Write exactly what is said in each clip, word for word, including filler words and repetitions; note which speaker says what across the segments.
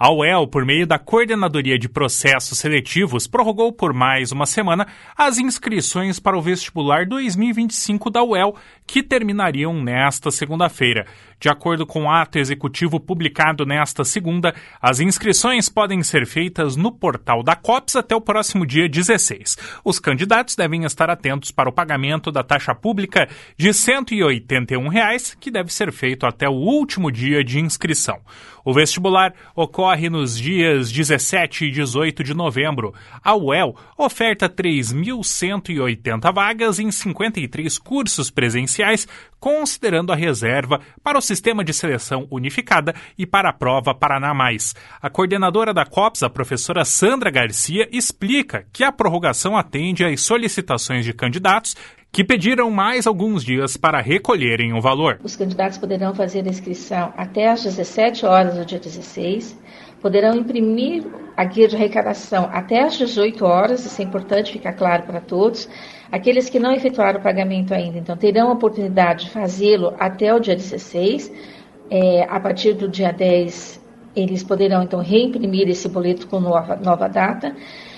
Speaker 1: A U E L, por meio da Coordenadoria de Processos Seletivos, prorrogou por mais uma semana as inscrições para o vestibular dois mil e vinte e cinco da U E L, que terminariam nesta segunda-feira. De acordo com o ato executivo publicado nesta segunda, as inscrições podem ser feitas no portal da COPS até o próximo dia dezesseis. Os candidatos devem estar atentos para o pagamento da taxa pública de cento e oitenta e um reais, que deve ser feito até o último dia de inscrição. O vestibular ocorre nos dias dezessete e dezoito de novembro. A U E L oferta três mil cento e oitenta vagas em cinquenta e três cursos presenciais, considerando a reserva para o Sistema de Seleção Unificada e para a prova Paraná Mais. A coordenadora da COPS, a professora Sandra Garcia, explica que a prorrogação atende às solicitações de candidatos que pediram mais alguns dias para recolherem o valor.
Speaker 2: Os candidatos poderão fazer a inscrição até às dezessete horas do dia dezesseis, poderão imprimir a guia de arrecadação até às dezoito horas, isso é importante ficar claro para todos. Aqueles que não efetuaram o pagamento ainda, então, terão a oportunidade de fazê-lo até o dia dezesseis. É, a partir do dia dez, eles poderão, então, reimprimir esse boleto com nova, nova data.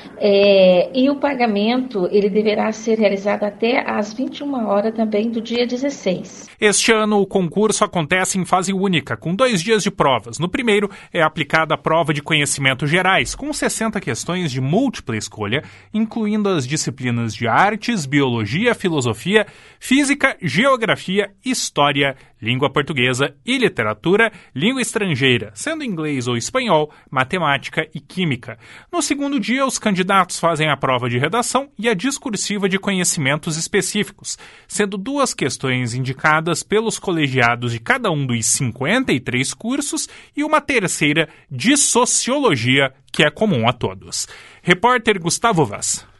Speaker 2: É, e o pagamento ele deverá ser realizado até às vinte e uma horas também do dia dezesseis.
Speaker 1: Este ano o concurso acontece em fase única, com dois dias de provas. No primeiro é aplicada a prova de conhecimentos gerais, com sessenta questões de múltipla escolha, incluindo as disciplinas de artes, biologia, filosofia, física, geografia, história, língua portuguesa e literatura, língua estrangeira, sendo inglês ou espanhol, matemática e química. No segundo dia, os candidatos fazem a prova de redação e a discursiva de conhecimentos específicos, sendo duas questões indicadas pelos colegiados de cada um dos cinquenta e três cursos e uma terceira de sociologia, que é comum a todos. Repórter Gustavo Vaz.